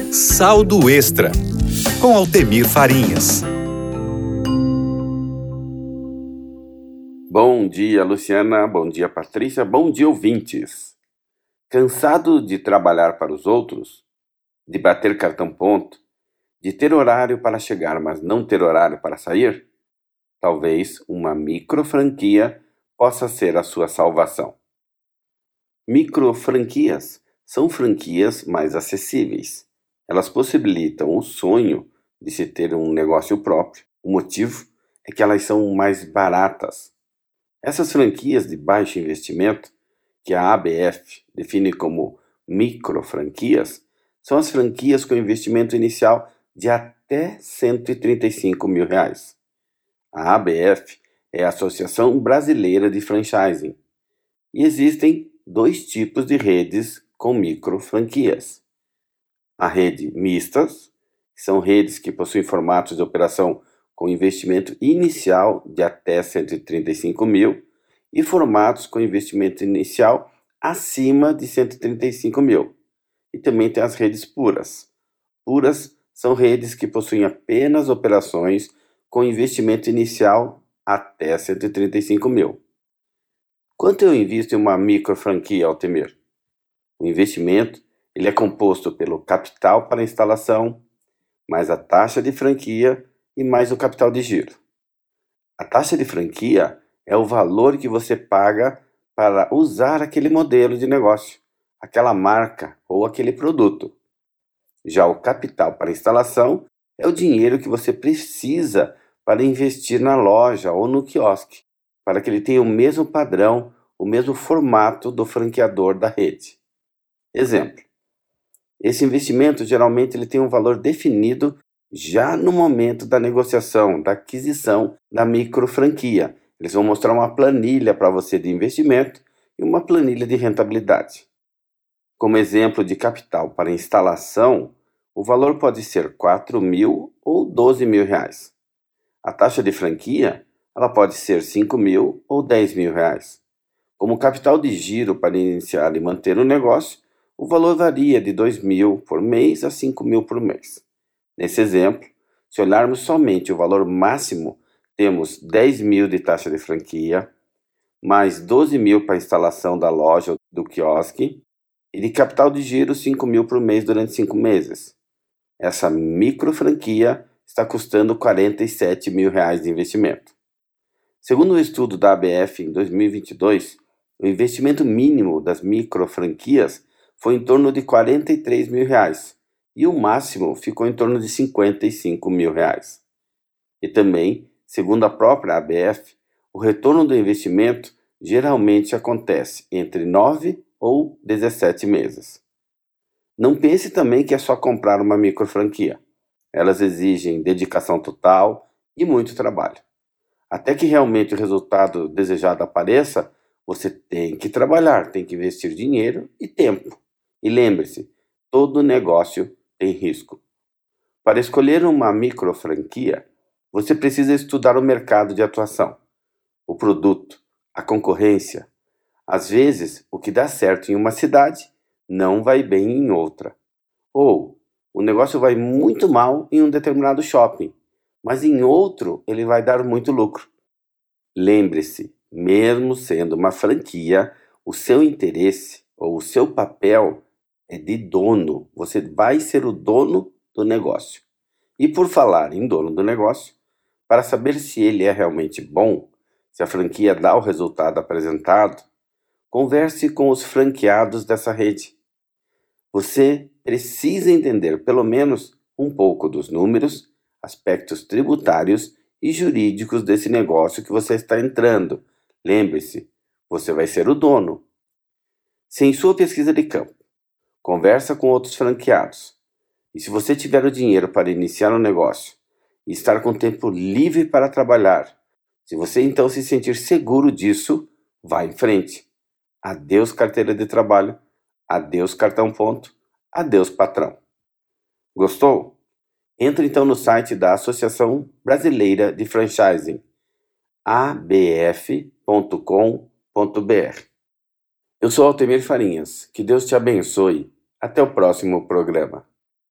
Saldo Extra, com Altemir Farinhas. Bom dia, Luciana. Bom dia, Patrícia. Bom dia, ouvintes. Cansado de trabalhar para os outros, de bater cartão-ponto, de ter horário para chegar, mas não ter horário para sair? Talvez uma microfranquia possa ser a sua salvação. Microfranquias são franquias mais acessíveis. Elas possibilitam o sonho de se ter um negócio próprio. O motivo é que elas são mais baratas. Essas franquias de baixo investimento, que a ABF define como microfranquias, são as franquias com investimento inicial de até R$ 135 mil. A ABF é a Associação Brasileira de Franchising e existem dois tipos de redes com microfranquias. A rede mistas, que são redes que possuem formatos de operação com investimento inicial de até 135 mil e formatos com investimento inicial acima de 135 mil. E também tem as redes puras. Puras são redes que possuem apenas operações com investimento inicial até 135 mil. Quanto eu invisto em uma microfranquia, Altemir? O investimento ele é composto pelo capital para instalação, mais a taxa de franquia e mais o capital de giro. A taxa de franquia é o valor que você paga para usar aquele modelo de negócio, aquela marca ou aquele produto. Já o capital para instalação é o dinheiro que você precisa para investir na loja ou no quiosque, para que ele tenha o mesmo padrão, o mesmo formato do franqueador da rede. Exemplo: esse investimento geralmente ele tem um valor definido já no momento da negociação, da aquisição da microfranquia. Eles vão mostrar uma planilha para você de investimento e uma planilha de rentabilidade. Como exemplo de capital para instalação, o valor pode ser 4 mil ou 12 mil reais. A taxa de franquia ela pode ser 5 mil ou 10 mil reais. Como capital de giro para iniciar e manter o negócio, o valor varia de 2 mil por mês a 5 mil por mês. Nesse exemplo, se olharmos somente o valor máximo, temos 10 mil de taxa de franquia, mais 12 mil para a instalação da loja ou do quiosque, e de capital de giro 5 mil por mês durante 5 meses. Essa microfranquia está custando 47 mil reais de investimento. Segundo o estudo da ABF em 2022, o investimento mínimo das microfranquias foi em torno de 43 mil reais e o máximo ficou em torno de 55 mil reais. E também, segundo a própria ABF, o retorno do investimento geralmente acontece entre 9 ou 17 meses. Não pense também que é só comprar uma microfranquia. Elas exigem dedicação total e muito trabalho. Até que realmente o resultado desejado apareça, você tem que trabalhar, tem que investir dinheiro e tempo. E lembre-se, todo negócio tem risco. Para escolher uma microfranquia, você precisa estudar o mercado de atuação, o produto, a concorrência. Às vezes, o que dá certo em uma cidade não vai bem em outra. Ou o negócio vai muito mal em um determinado shopping, mas em outro ele vai dar muito lucro. Lembre-se, mesmo sendo uma franquia, o seu interesse ou o seu papel é de dono. Você vai ser o dono do negócio. E por falar em dono do negócio, para saber se ele é realmente bom, se a franquia dá o resultado apresentado, converse com os franqueados dessa rede. Você precisa entender pelo menos um pouco dos números, aspectos tributários e jurídicos desse negócio que você está entrando. Lembre-se, você vai ser o dono. Se em sua pesquisa de campo, conversa com outros franqueados, e se você tiver o dinheiro para iniciar um negócio e estar com tempo livre para trabalhar, se você então se sentir seguro disso, vá em frente. Adeus carteira de trabalho, adeus cartão ponto, adeus patrão. Gostou? Entre então no site da Associação Brasileira de Franchising, abf.com.br. Eu sou Altemir Farinhas. Que Deus te abençoe. Até o próximo programa.